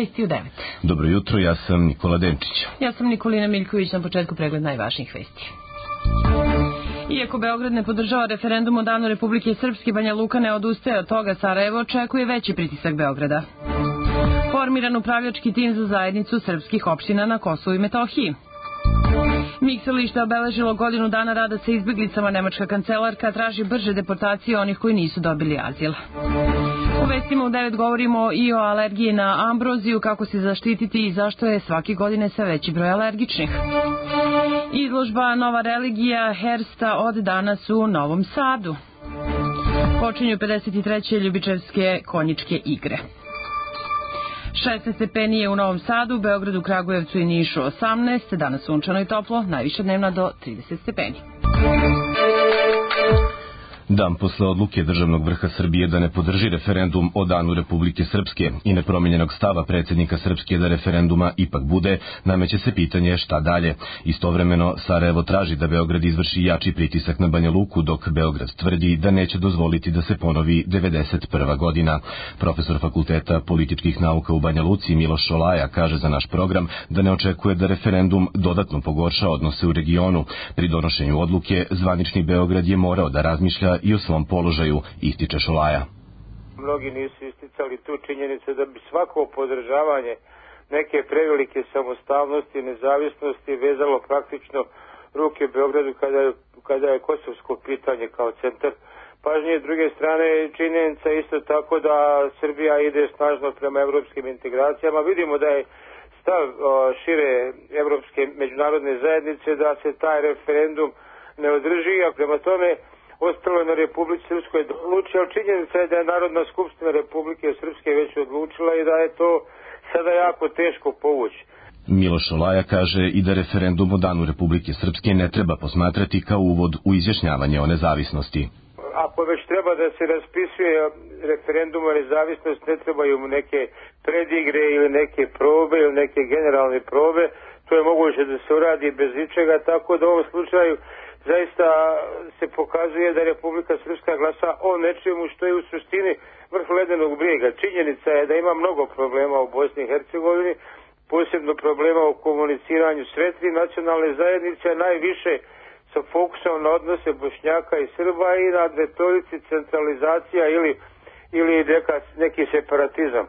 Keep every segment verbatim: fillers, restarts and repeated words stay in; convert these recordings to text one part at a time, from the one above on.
Vesti u devet. Dobro jutro, ja sam Nikola Denčić. Ja sam Nikolina Miljković, na početku pregled najvažnijih vesti. Iako Beograd ne podržava referendum o danu Republike Srpske, Banja Luka ne odustaje od toga, Sarajevo očekuje veći pritisak Beograda. Formiran upravljački tim za zajednicu srpskih opština na Kosovu i Metohiji. Mikselište obeležilo godinu dana rada sa izbeglicama. Nemačka kancelarka traži brže deportacije onih koji nisu dobili azil. U vestima u devet govorimo i o alergiji na ambroziju, kako se zaštititi i zašto je svake godine sve veći broj alergičnih. Izložba Nova religija Hersta od danas u Novom Sadu. Počinju pedeset treće ljubičevske konjičke igre. šesnaest stepeni je u Novom Sadu, Beogradu, Kragujevcu i Nišu osamnaest, danas sunčano i toplo, najviša dnevna do trideset stepeni. Dan posle odluke Državnog vrha Srbije da ne podrži referendum o danu Republike Srpske i nepromenjenog stava predsjednika Srpske da referenduma ipak bude, nameće se pitanje šta dalje. Istovremeno, Sarajevo traži da Beograd izvrši jači pritisak na Banja Luku, dok Beograd tvrdi da neće dozvoliti da se ponovi devedeset prva godina. Profesor Fakulteta političkih nauka u Banja Luci Miloš Šolaja kaže za naš program da ne očekuje da referendum dodatno pogorša odnose u regionu. Pri donošenju odluke, zvanični Beograd je morao da razmišlja i o svom položaju, ističe Šolaja. Mnogi nisu isticali tu činjenicu da bi svako podržavanje neke prevelike samostalnosti i nezavisnosti vezalo praktično ruke Beogradu kada je, kada je kosovsko pitanje kao centar pažnje. S druge strane, činjenica isto tako da Srbija ide snažno prema evropskim integracijama. Vidimo da je stav o, šire evropske međunarodne zajednice da se taj referendum ne održi, a prema tome ostalo je na Republici Srpskoj da odluči, ali činjenica je da je Narodna skupština Republike Srpske već odlučila i da je to sada jako teško povući. Miloš Šolaja kaže i da referendum o danu Republike Srpske ne treba posmatrati kao uvod u izjašnjavanje o nezavisnosti. Ako već treba da se raspisuje referendum o nezavisnosti, ne trebaju mu neke predigre ili neke probe ili neke generalne probe, to je moguće da se uradi bez ničega, tako da u ovom slučaju zaista se pokazuje da Republika Srpska glasa o nečemu što je u suštini vrh ledenog brijega. Činjenica je da ima mnogo problema u Bosni i Hercegovini, posebno problema u komuniciranju s tri nacionalne zajednice, najviše sa fokusom na odnose Bošnjaka i Srba i na retorici centralizacija ili, ili neka, neki separatizam.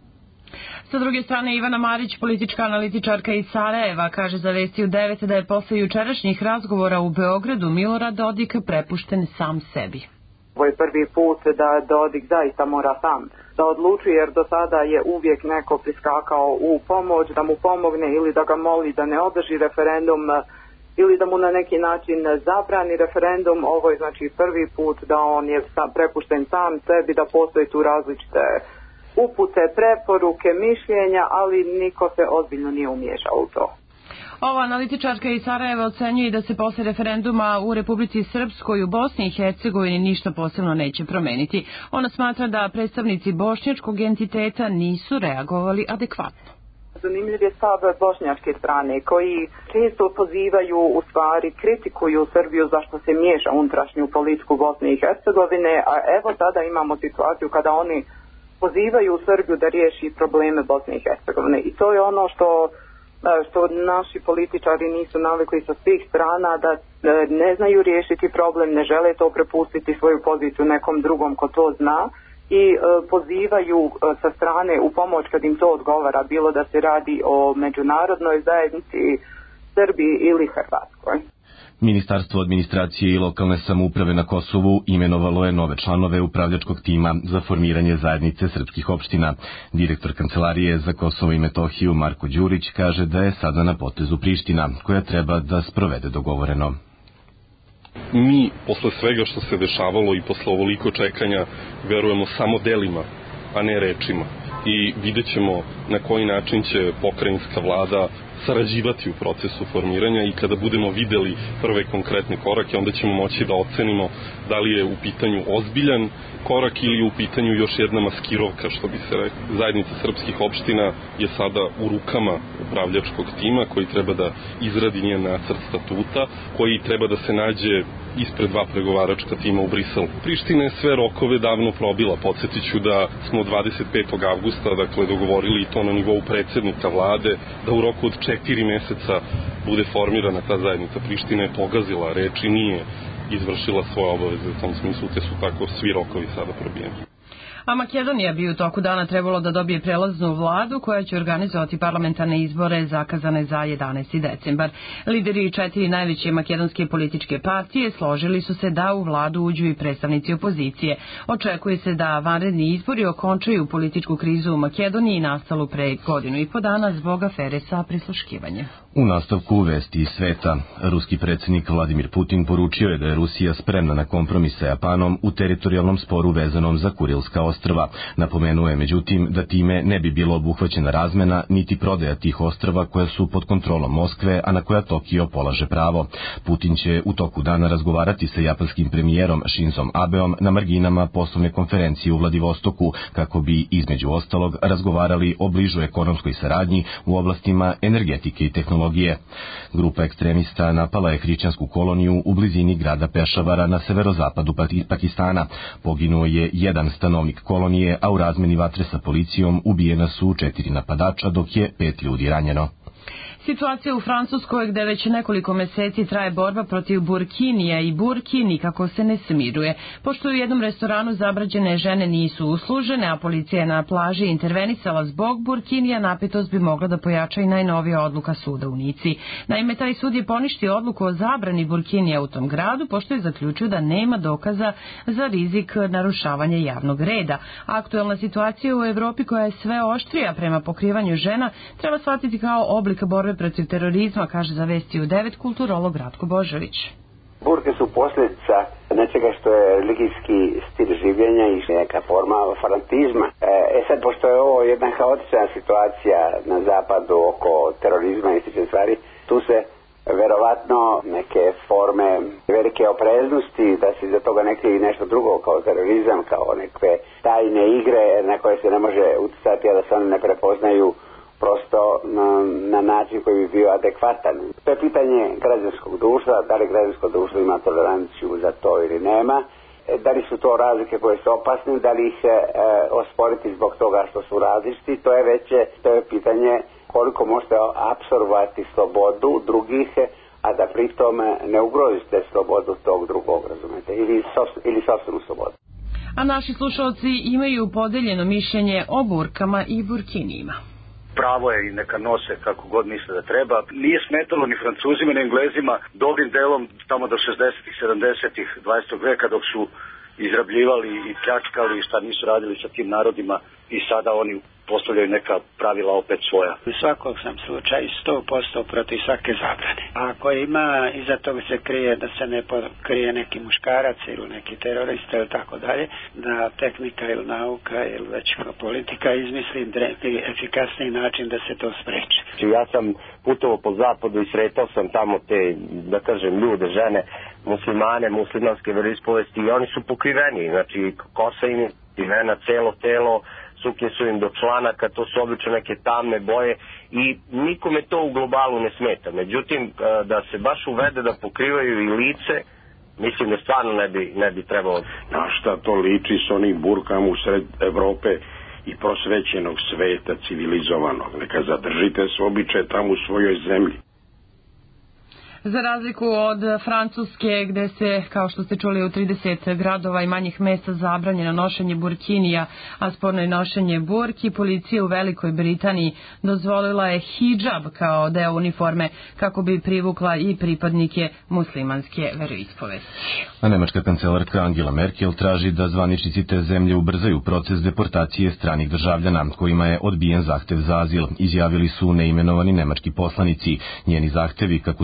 Sa druge strane, Ivana Marić, politička analitičarka iz Sarajeva, kaže za Vesti u devet da je posle jučerašnjih razgovora u Beogradu Milorad Dodik prepušten sam sebi. Ovo je prvi put da Dodik zaista mora sam da odlučuje, jer do sada je uvijek neko priskakao u pomoć, da mu pomogne ili da ga moli da ne održi referendum ili da mu na neki način zabrani referendum. Ovo je znači prvi put da on je prepušten sam sebi, da postoji tu različite upute, preporuke, mišljenja, ali niko se ozbiljno nije umiješao u to. Ova analitičarka iz Sarajeva ocenjuje da se posle referenduma u Republici Srpskoj u Bosni i Hercegovini ništa posebno neće promeniti. Ona smatra da predstavnici bošnjačkog entiteta nisu reagovali adekvatno. Zanimljiv je stav bošnjačke strane, koji često pozivaju, u stvari kritikuju Srbiju zašto se miješa unutrašnju politiku Bosne i Hercegovine, a evo tada imamo situaciju kada oni pozivaju Srbiju da riješi probleme Bosne i Hercegovine. I to je ono što, što naši političari nisu navikli sa svih strana, da ne znaju riješiti problem, ne žele to prepustiti svoju poziciju nekom drugom ko to zna i pozivaju sa strane u pomoć kad im to odgovara, bilo da se radi o međunarodnoj zajednici, Srbiji ili Hrvatskoj. Ministarstvo administracije i lokalne samouprave na Kosovu imenovalo je nove članove upravljačkog tima za formiranje zajednice srpskih opština. Direktor Kancelarije za Kosovo i Metohiju Marko Đurić kaže da je sada na potezu Priština, koja treba da sprovede dogovoreno. Mi, posle svega što se dešavalo i posle ovoliko čekanja, verujemo samo delima, a ne rečima. I vidjet ćemo na koji način će pokrajinska vlada sarađivati u procesu formiranja i kada budemo videli prve konkretne korake, onda ćemo moći da ocenimo da li je u pitanju ozbiljan korak ili je u pitanju još jedna maskirovka, što bi se rekao. Zajednica srpskih opština je sada u rukama upravljačkog tima koji treba da izradi njen nacrt statuta, koji treba da se nađe ispred dva pregovaračka tima u Briselu. Priština je sve rokove davno probila. Podsjetit ću da smo dvadeset petog avgusta dakle, dogovorili i to na nivou predsednika vlade da u roku od četiri meseca bude formirana ta zajednica. Priština je pogazila reč i nije izvršila svoje obaveze u tom smislu, te su tako svi rokovi sada probijeni. A Makedonija bi u toku dana trebalo da dobije prelaznu vladu koja će organizovati parlamentarne izbore zakazane za jedanaesti decembar. Lideri četiri najveće makedonske političke partije složili su se da u vladu uđu i predstavnici opozicije. Očekuje se da vanredni izbori okončaju političku krizu u Makedoniji nastalu pre godinu i po dana zbog afere sa prisluškivanjem. U nastavku vesti iz sveta, ruski predsjednik Vladimir Putin poručio je da je Rusija spremna na kompromis sa Japanom u teritorijalnom sporu vezanom za Kurilska ostrva. Napomenuo je međutim da time ne bi bilo obuhvaćena razmena niti prodaja tih ostrva koja su pod kontrolom Moskve, a na koja Tokio polaže pravo. Putin će u toku dana razgovarati sa japanskim premijerom Shinzom Abeom na marginama poslovne konferencije u Vladivostoku, kako bi između ostalog razgovarali o bližoj ekonomskoj saradnji u oblastima energetike i tehnologije. Grupa ekstremista napala je hrišćansku koloniju u blizini grada Pešavara na severozapadu Pakistana. Poginuo je jedan stanovnik kolonije, a u razmeni vatre sa policijom ubijena su četiri napadača, dok je pet ljudi ranjeno. Situacija u Francuskoj, gde već nekoliko meseci traje borba protiv burkinija i burki, nikako se ne smiruje. Pošto u jednom restoranu zabrađene žene nisu uslužene, a policija je na plaži intervenisala zbog burkinija, napetost bi mogla da pojača i najnovija odluka suda u Nici. Naime, taj sud je poništio odluku o zabrani burkinija u tom gradu, pošto je zaključio da nema dokaza za rizik narušavanja javnog reda. Aktuelna situacija u Evropi, koja je sve oštrija prema pokrivanju žena, treba shvatiti kao oblik borbe protiv terorizma, kaže za Vesti u devet kulturolog Ratko Božović. Burke su posljedica nečega što je religijski stil življenja i neka forma fanatizma. E sad, pošto je ovo jedna haotična situacija na zapadu oko terorizma i slične stvari, tu se verovatno neke forme velike opreznosti da se iza toga ne krije nešto drugo kao terorizam, kao neke tajne igre na koje se ne može utjecati, a da se one ne prepoznaju prosto na, na način koji bi bio adekvatan. To je pitanje građanskog društva, da li građansko društvo ima toleranciju za to ili nema, da li su to razlike koje su opasne, da li ih e, osporiti zbog toga što su različiti, to je već to je pitanje koliko možete apsorbovati slobodu drugih, a da pritom ne ugrozite slobodu tog drugog, razumete, ili, ili sopstvenu slobodu. A naši slušalci imaju podeljeno mišljenje o burkama i burkinijima. Pravo je i neka nose kako god misle da treba. Nije smetalo ni Francuzima ni Englezima dobrim delom tamo do šezdesetih, sedamdesetih, dvadesetog veka dok su izrabljivali i pljačkali šta nisu radili sa tim narodima i sada oni postavljaju neka pravila opet svoja. U svakog sam slučaju sto posto protiv svake zabrane. Ako ima, iza toga se krije da se ne krije neki muškarac ili neki terorista ili tako dalje, da tehnika ili nauka ili već politika izmisli efikasniji način da se to spreči. Ja sam putovao po zapadu i sretao sam tamo te, da kažem, ljude, žene, muslimane, muslimanske veroispovesti i oni su pokriveni, znači kosa im je pokrivena, celo telo, suknje su im do članaka, to su obično neke tamne boje i nikome to u globalu ne smeta. Međutim, da se baš uvede da pokrivaju i lice, mislim da stvarno ne bi, ne bi trebalo. Na šta to liči s onim burkama u sred Evrope i prosvećenog sveta, civilizovanog? Neka zadržite se običaje tamo u svojoj zemlji. Za razliku od Francuske, gde se, kao što ste čuli, u trideset gradova i manjih mesta zabranjeno nošenje burkinija, a sporno je nošenje burki, policija u Velikoj Britaniji dozvolila je hidžab kao deo uniforme kako bi privukla i pripadnike muslimanske veroispovesti. A nemačka kancelarka Angela Merkel traži da zvaničnici te zemlje ubrzaju proces deportacije stranih državljana kojima je odbijen zahtev za azil, izjavili su neimenovani nemački poslanici. Njeni zahtevi, kako su isto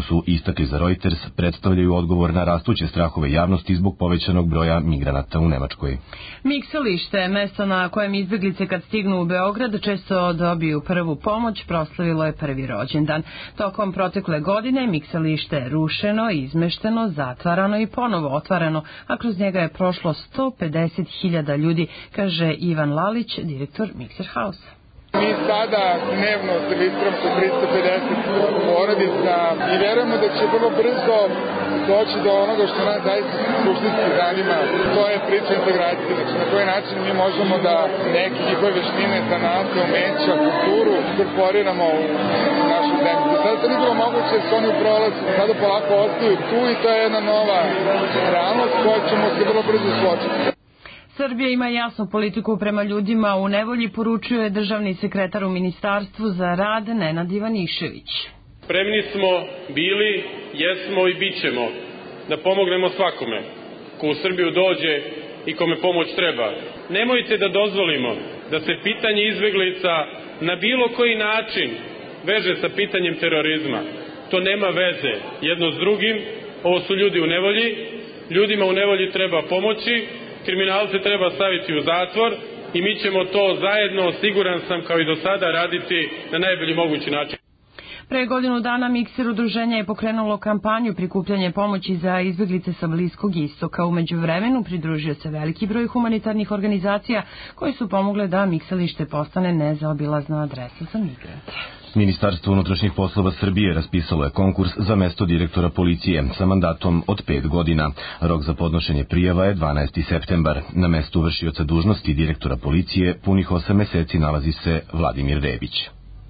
istakli za Reuters, predstavljaju odgovor na rastuće strahove javnosti zbog povećanog broja migranata u Nemačkoj. Miksalište, mesto na kojem izbeglice kad stignu u Beograd često dobiju prvu pomoć, proslavilo je prvi rođendan. Tokom protekle godine miksalište je rušeno, izmešteno, zatvarano i ponovo otvarano, a kroz njega je prošlo sto pedeset hiljada ljudi, kaže Ivan Lalić, direktor Mixer House. Mi sada dnevno servisiramo sa tristo pedeset porodica i verujemo da će vrlo brzo doći do onoga što nas zaista suštinski zanima. To je priča integracije. Znači na koji način mi možemo da neke njihove veštine, zanate, umeća, kulturu inkorporiramo u našu zemlju. Do sada to nije bilo moguće, su oni u prolazu. Sada polako ostaju tu i to je jedna nova realnost koja ćemo se vrlo brzo suočiti. Srbija ima jasnu politiku prema ljudima u nevolji, poručuje državni sekretar u Ministarstvu za rad Nenad Ivanišević. Spremni smo bili, jesmo i bit ćemo da pomognemo svakome ko u Srbiju dođe i kome pomoć treba. Nemojte da dozvolimo da se pitanje izbeglica na bilo koji način veže sa pitanjem terorizma. To nema veze jedno s drugim, ovo su ljudi u nevolji, ljudima u nevolji treba pomoći, kriminalce treba staviti u zatvor i mi ćemo to zajedno, siguran sam, kao i do sada raditi na najbolji mogući način. Pre godinu dana Mikser udruženja je pokrenulo kampanju prikupljanja pomoći za izbeglice sa Bliskog istoka. U međuvremenu pridružio se veliki broj humanitarnih organizacija koji su pomogle da miksalište postane nezaobilazna adresa za migrante. Ministarstvo unutrašnjih poslova Srbije raspisalo je konkurs za mesto direktora policije sa mandatom od pet godina. Rok za podnošenje prijava je dvanaesti septembar. Na mestu vršioca dužnosti direktora policije punih osam meseci nalazi se Vladimir Rebić.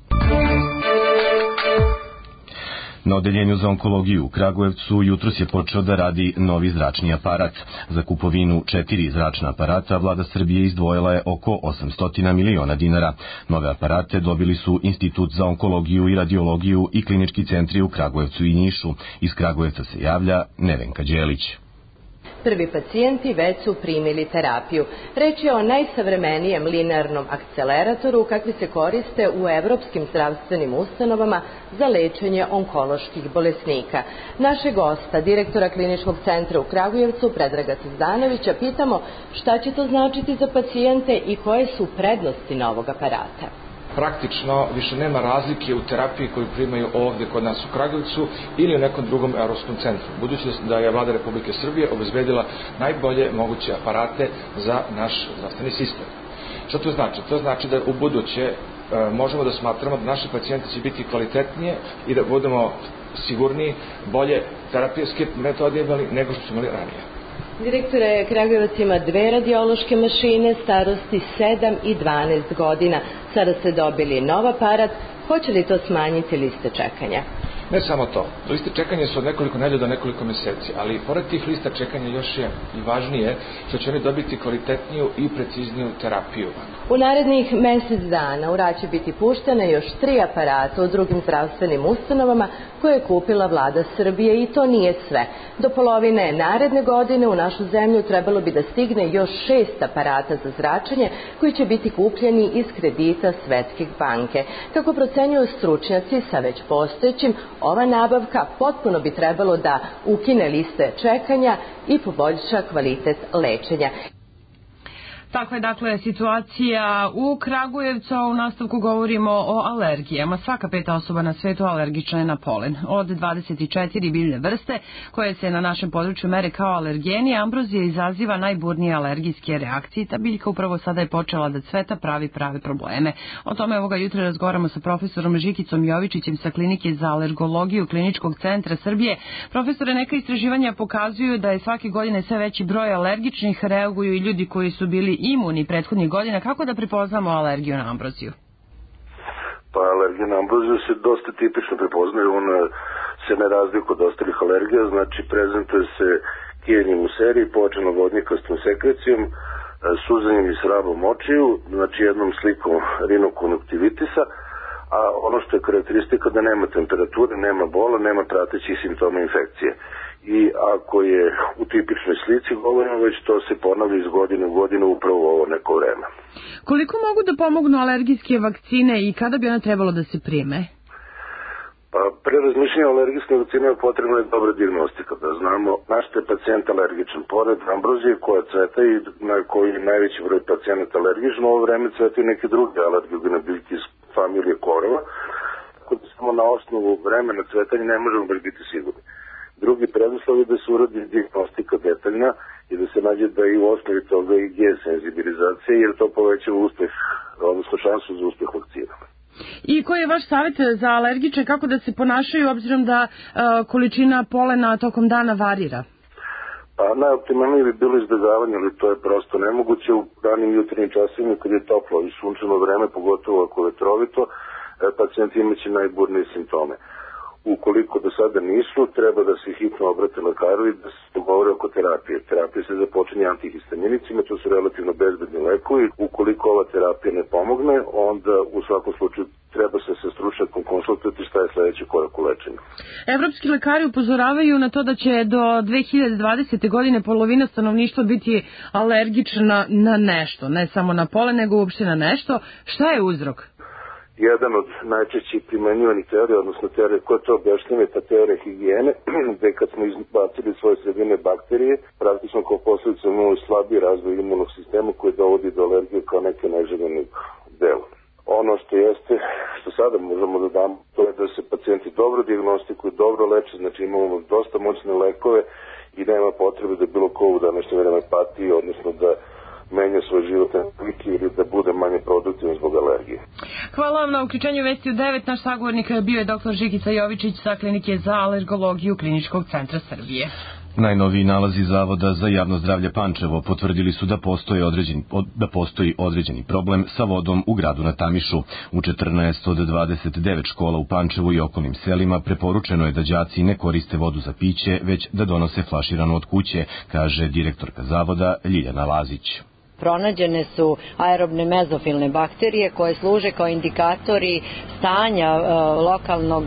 Na odeljenju za onkologiju u Kragujevcu jutros je počeo da radi novi zračni aparat. Za kupovinu četiri zračna aparata vlada Srbije izdvojila je oko osamsto miliona dinara. Nove aparate dobili su Institut za onkologiju i radiologiju i klinički centri u Kragujevcu i Nišu. Iz Kragujevca se javlja Nevenka Đelić. Prvi pacijenti već su primili terapiju. Reč je o najsavremenijem linearnom akceleratoru kakvi se koriste u evropskim zdravstvenim ustanovama za lečenje onkoloških bolesnika. Našeg gosta, direktora kliničkog centra u Kragujevcu, Predraga Cizdanovića, pitamo šta će to značiti za pacijente i koje su prednosti novog aparata. Praktično više nema razlike u terapiji koju primaju ovdje kod nas u Kragujevcu ili u nekom drugom evropskom centru, budući da je Vlada Republike Srbije obezbedila najbolje moguće aparate za naš zdravstveni sistem. Što to znači? To znači da u buduće e, možemo da smatramo da naši pacijenti će biti kvalitetnije i da budemo sigurniji, bolje terapijske metode imali nego što smo imali ranije. Direktore, Kragujevac ima dve radiološke mašine starosti sedam i dvanaest godina. Sada ste dobili nov aparat. Hoće li to smanjiti liste čekanja? Ne samo to. Liste čekanja su od nekoliko nedelja do nekoliko meseci, ali pored tih lista čekanja još je i važnije što će oni dobiti kvalitetniju i precizniju terapiju. U narednih mesec dana u rad će biti puštene još tri aparata u drugim zdravstvenim ustanovama koje je kupila Vlada Srbije i to nije sve. Do polovine naredne godine u našu zemlju trebalo bi da stigne još šest aparata za zračenje koji će biti kupljeni iz kredita Svetske banke. Kako procenjuju stručnjaci sa već postojećim, ova nabavka potpuno bi trebalo da ukine liste čekanja i poboljša kvalitet lečenja. Takva je dakle situacija u Kragujevcu, a u nastavku govorimo o alergijama. Svaka peta osoba na svetu alergična je na polen. Od dvadeset četiri biljne vrste koje se na našem području mere kao alergeni, ambrozija izaziva najburnije alergijske reakcije. Ta biljka upravo sada je počela da cveta, pravi prave probleme. O tome ovoga jutra razgovaramo sa profesorom Žikicom Jovičićem sa Klinike za alergologiju Kliničkog centra Srbije. Profesore, neka istraživanja pokazuju da je svake godine sve veći broj alergičnih, reaguju i ljudi koji su bili imuni prethodnih godina. Kako da prepoznamo alergiju na ambroziju? Pa alergija na ambroziju se dosta tipično prepoznaje, ona se ne razlikuje od ostalih alergija, znači prezentuje se kijenjem u seriji, pojačano vodnikastom sekrecijom, suzanjem i srabom očiju, znači jednom slikom rinokonjuktivitisa, a ono što je karakteristika da nema temperature, nema bola, nema pratećih simptoma infekcije. I ako je u tipičnoj slici govorimo, već to se ponavlja iz godine u godinu upravo ovo neko vreme. Koliko mogu da pomognu alergijske vakcine i kada bi one trebalo da se prime? Pa Pa, pre razmišljanja o alergijskim vakcinama potrebna je dobra dijagnostika, da znamo na što je pacijent alergičan. Pored ambrozije koja cveta i na koji je najveći broj pacijenata alergičan, u ovo vreme cveta i neke druge alergijogene biljke iz familije korova, tako da samo na osnovu vremena cvetanja ne možemo baš biti sigurni. Drugi preduslov je da se uradi dijagnostika detaljna i da se nađe da i u osnovi toga i G senzibilizacija, jer to povećava uspeh, odnosno šansu za uspeh vakcina. I koji je vaš savjet za alergiče, kako da se ponašaju, obzirom da e, količina polena tokom dana varira? Pa najoptimalnije bi bilo izbjegavanje, ali to je prosto nemoguće u ranim jutarnjim časovima kad je toplo i sunčano vreme, pogotovo ako je vetrovito, pacijenti imaće najburnije simptome. Ukoliko do sada nisu, treba da se hitno obrate lekaru i da se dogovore oko terapije. Terapija se započinje antihistaminicima, to su relativno bezbedni lekovi. Ukoliko ova terapija ne pomogne, onda u svakom slučaju treba se sa stručnjakom konsultovati šta je sledeći korak u lečenju. Evropski lekari upozoravaju na to da će do dve hiljade dvadesete. godine polovina stanovništva biti alergična na nešto, ne samo na polen, nego uopšte na nešto. Šta je uzrok? Jedan od najčešćih primenjivanih teorija, odnosno teorija koja to objašnjava, je ta teorija higijene, gde kad smo izbacili svoje sredine bakterije, praktično kao posljedica imamo slabiji razvoj imunog sistema koji dovodi do alergije kao neke neželjenog dela. Ono što jeste, što sada možemo da damo, to je da se pacijenti dobro dijagnostikuju, dobro leče, znači imamo dosta moćne lekove i nema potrebe da bilo ko u današnje vreme pati, odnosno da menja svoj životne navike ili da bude manje produktivan zbog alergije. Hvala vam na uključenju Vesti u devet. Naš sagovornik bio je doktor Žikica Jovičić sa Klinike za alergologiju Kliničkog centra Srbije. Najnoviji nalazi Zavoda za javno zdravlje Pančevo potvrdili su da postoji određeni, da postoji određeni problem sa vodom u gradu na Tamišu. U četrnaest od dvadeset devet škola u Pančevu i okolnim selima preporučeno je da đaci ne koriste vodu za piće, već da donose flaširanu od kuće, kaže direktorka Zavoda Ljiljana Lazić. Pronađene su aerobne mezofilne bakterije koje služe kao indikatori stanja e, lokalnog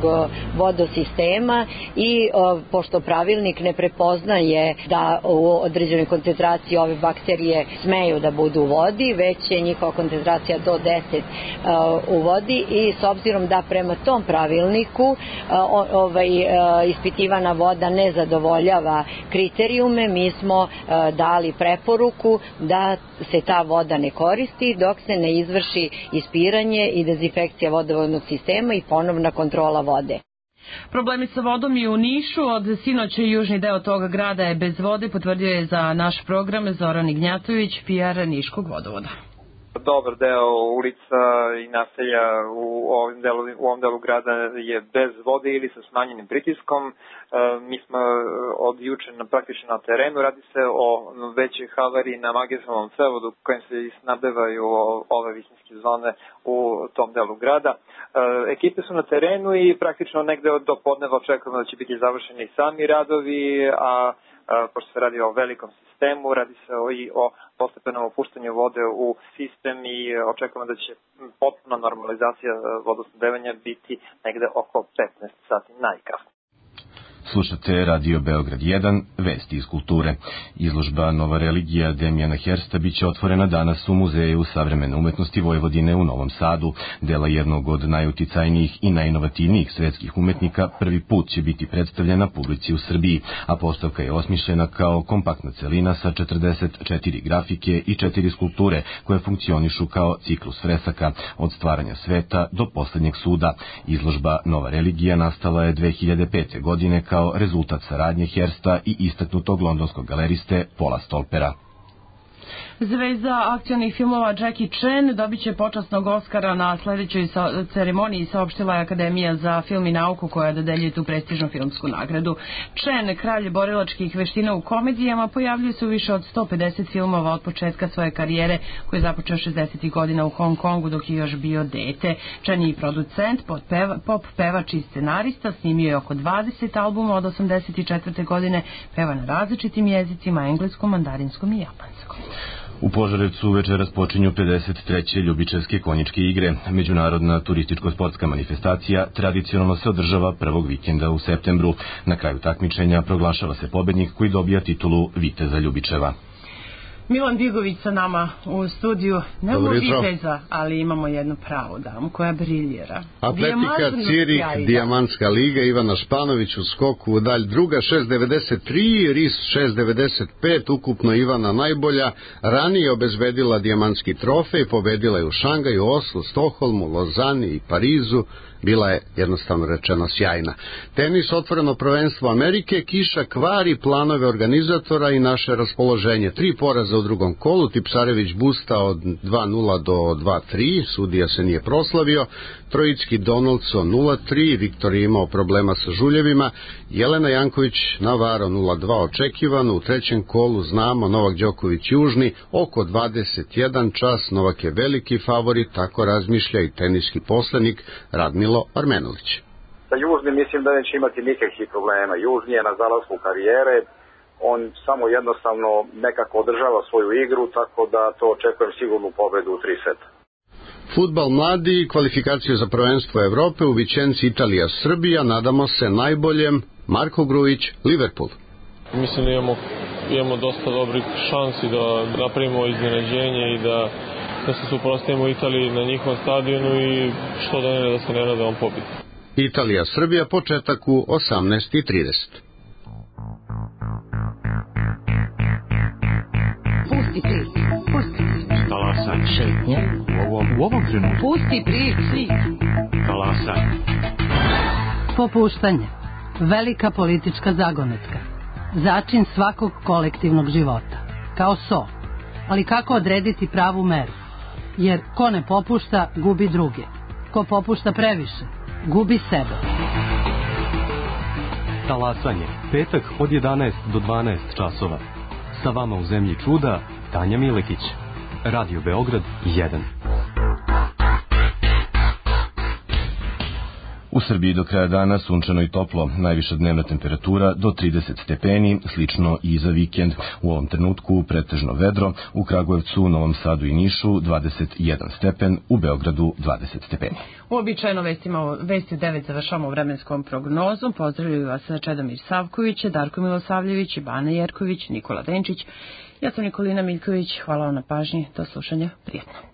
vodosistema i e, pošto pravilnik ne prepoznaje da u određenoj koncentraciji ove bakterije smeju da budu u vodi, već je njihova koncentracija do deset e, u vodi i s obzirom da prema tom pravilniku e, ovaj, e, ispitivana voda ne zadovoljava kriterijume, mi smo e, dali preporuku da se ta voda ne koristi dok se ne izvrši ispiranje i dezinfekcija vodovodnog sistema i ponovna kontrola vode. Problemi sa vodom i u Nišu, od sinoća južni deo toga grada je bez vode, potvrdio je za naš program Zoran Ignjatović, P R Niškog vodovoda. Dobar deo ulica i naselja u ovom delu, u ovom delu grada je bez vode ili sa smanjenim pritiskom. E, mi smo od juče na, praktično na terenu. Radi se o većoj havariji na magistralnom cevodu kojim se snabdevaju ove visinske zone u tom delu grada. E, ekipe su na terenu i praktično negde do podneva očekujemo da će biti završeni sami radovi, a pošto se radi o velikom sistemu, radi se o, i o postepenom opuštanju vode u sistem i očekujemo da će potpuna normalizacija vodosnabdevanja biti negde oko petnaest sati najkasnije. Slušate Radio Beograd jedan, vesti iz kulture. Izložba Nova religija Demjana Hersta biće otvorena danas u Muzeju savremene umetnosti Vojvodine u Novom Sadu. Dela jednog od najuticajnijih i najinovativnijih svetskih umetnika prvi put će biti predstavljena publici u Srbiji, a postavka je osmišljena kao kompaktna celina sa četrdeset četiri grafike i četiri skulpture koje funkcionišu kao ciklus fresaka od stvaranja sveta do poslednjeg suda. Izložba Nova religija nastala je dve hiljade pete. godine kao rezultat saradnje Hersta i istaknutog londonskog galeriste Paula Stolpera. Zvezda akcionih filmova Jackie Chan dobit će počasnog Oscara na sledećoj ceremoniji, saopštila je Akademija za film i nauku koja dodeljuje tu prestižnu filmsku nagradu. Chan, kralj borilačkih veština u komedijama, pojavljuje se u više od sto pedeset filmova od početka svoje karijere koji je započeo šezdesetih godina u Hong Kongu dok je još bio dete. Chan je i producent, pop pevač i scenarista, snimio je oko dvadeset albuma od osamdeset četvrte. godine, peva na različitim jezicima, engleskom, mandarinskom i japanskom. U Požarevcu večeras počinju pedeset treće ljubičevske konjičke igre. Međunarodna turističko-sportska manifestacija tradicionalno se održava prvog vikenda u septembru. Na kraju takmičenja proglašava se pobednik koji dobija titulu Viteza Ljubičeva. Milan Digović sa nama u studiju. Nemamo viteza, ali imamo jednu pravu damu koja briljira. Atletika Cirih, Dijamantska liga, Ivana Španović u skoku u dalj druga, šest devedeset tri, Ris šest devedeset pet, ukupno Ivana najbolja, ranije obezbedila dijamantski trofej, pobedila je u Šangaju, Oslu, Stokholmu, Lozani i Parizu, bila je jednostavno rečeno sjajna. Tenis, otvoreno prvenstvo Amerike, kiša kvari planove organizatora i naše raspoloženje. Tri poraza u drugom kolu, Tipsarević busta od dva nula do dva tri, sudija se nije proslavio, Trojicki Donaldson nula tri, Viktor je imao problema sa žuljevima, Jelena Janković Navaro nula dva očekivano, u trećem kolu znamo Novak Đoković Južni, oko dvadeset jedan čas, Novak je veliki favorit, tako razmišlja i teniski poslenik Radmilo Armenulić. Sa Južnim mislim da neće imati nikakvih problema. Južni je na zalasku karijere, on samo jednostavno nekako održava svoju igru, tako da to očekujem sigurnu pobedu u tri seta. Fudbal mladi, kvalifikaciju za prvenstvo Evrope u Vičenci, Italija, Srbija, nadamo se najboljem. Marko Grujić, Liverpool. Mislim da imamo, imamo dosta dobrih šansi da napravimo iznenađenje i da, da se suprotstavimo Italiji na njihovom stadionu i što da ne da se ne nada on pobedi. Italija, Srbija, početak u osamnaest i trideset. Pusti prič, pusti prič. Talasaj. Šetnje. U ovom, u ovom trenutku. Pusti prič. Talasaj. Popuštanje. Velika politička zagonetka. Začin svakog kolektivnog života. Kao so. Ali kako odrediti pravu meru? Jer ko ne popušta, gubi druge. Ko popušta previše, gubi sebe. Talasanje. Petak od jedanaest do dvanaest časova. Sa vama u zemlji čuda, Tanja Milekić. Radio Beograd jedan. U Srbiji do kraja dana sunčano i toplo, najviša dnevna temperatura do trideset stepeni, slično i za vikend. U ovom trenutku pretežno vedro, u Kragujevcu, Novom Sadu i Nišu dvadeset jedan stepen, u Beogradu dvadeset stepeni. Uobičajeno vestima, vesti u devet završamo vremenskom prognozom. Pozdravljaju vas Čedomir Savković, Darko Milosavljević, Bana Jerković, Nikola Denčić. Ja sam Nikolina Miljković, hvala vam na pažnji, do slušanja, prijetno.